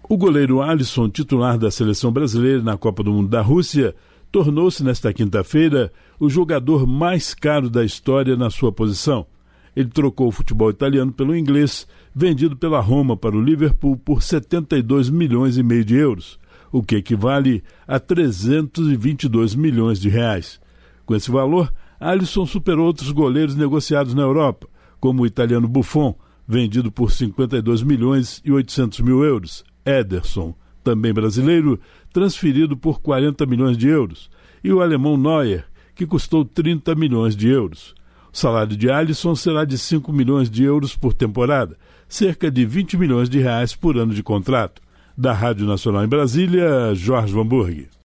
O goleiro Alisson, titular da seleção brasileira na Copa do Mundo da Rússia, tornou-se nesta quinta-feira o jogador mais caro da história na sua posição. Ele trocou o futebol italiano pelo inglês, vendido pela Roma para o Liverpool por 72 milhões e meio de euros, o que equivale a 322 milhões de reais. Com esse valor, Alisson superou outros goleiros negociados na Europa, como o italiano Buffon, vendido por 52 milhões e 800 mil euros, Ederson, também brasileiro, transferido por 40 milhões de euros, e o alemão Neuer, que custou 30 milhões de euros. O salário de Alisson será de 5 milhões de euros por temporada, cerca de 20 milhões de reais por ano de contrato. Da Rádio Nacional em Brasília, Jorge Vanburg.